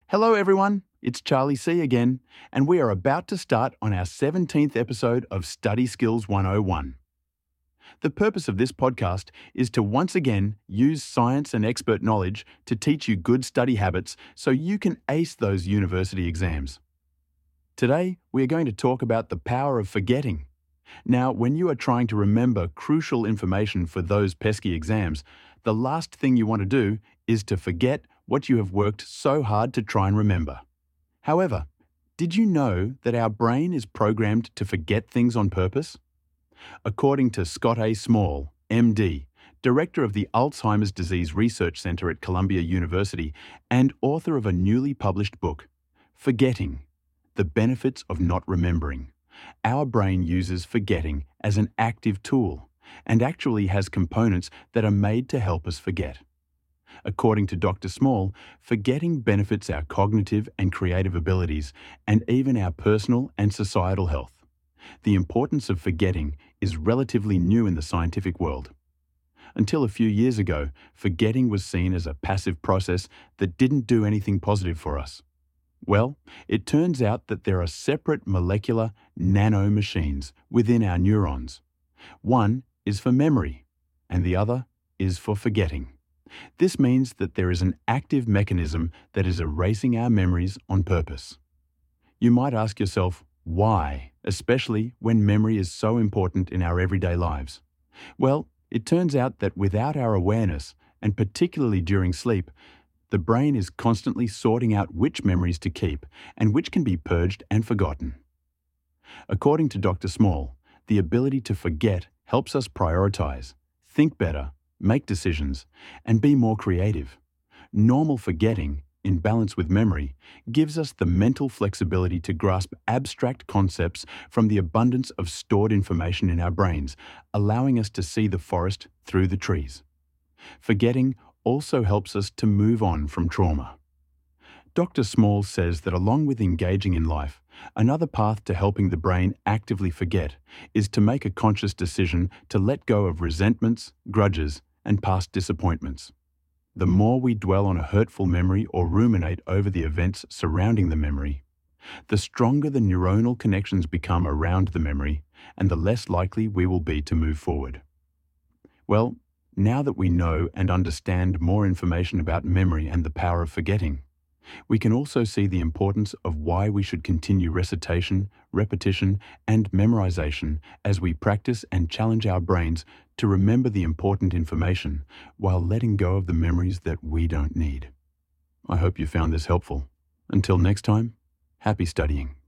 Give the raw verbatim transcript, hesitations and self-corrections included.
Hello everyone, it's Charlie C again, and we are about to start on our seventeenth episode of Study Skills one oh one. The purpose of this podcast is to once again use science and expert knowledge to teach you good study habits so you can ace those university exams. Today, we are going to talk about the power of forgetting. Now, when you are trying to remember crucial information for those pesky exams, the last thing you want to do is to forget what you have worked so hard to try and remember. However, did you know that our brain is programmed to forget things on purpose? According to Scott A. Small, M D, Director of the Alzheimer's Disease Research Center at Columbia University and author of a newly published book, Forgetting: The Benefits of Not Remembering, our brain uses forgetting as an active tool and actually has components that are made to help us forget. According to Doctor Small, forgetting benefits our cognitive and creative abilities and even our personal and societal health. The importance of forgetting is relatively new in the scientific world. Until a few years ago, forgetting was seen as a passive process that didn't do anything positive for us. Well, it turns out that there are separate molecular nanomachines within our neurons. One is for memory, and the other is for forgetting. This means that there is an active mechanism that is erasing our memories on purpose. You might ask yourself, why, especially when memory is so important in our everyday lives? Well, it turns out that without our awareness, and particularly during sleep, the brain is constantly sorting out which memories to keep and which can be purged and forgotten. According to Doctor Small, the ability to forget helps us prioritize, think better, make decisions, and be more creative. Normal forgetting, in balance with memory, gives us the mental flexibility to grasp abstract concepts from the abundance of stored information in our brains, allowing us to see the forest through the trees. Forgetting also helps us to move on from trauma. Doctor Small says that along with engaging in life, another path to helping the brain actively forget is to make a conscious decision to let go of resentments, grudges, and past disappointments. The more we dwell on a hurtful memory or ruminate over the events surrounding the memory, the stronger the neuronal connections become around the memory and the less likely we will be to move forward. Well, now that we know and understand more information about memory and the power of forgetting, we can also see the importance of why we should continue recitation, repetition, and memorization as we practice and challenge our brains to remember the important information while letting go of the memories that we don't need. I hope you found this helpful. Until next time, happy studying.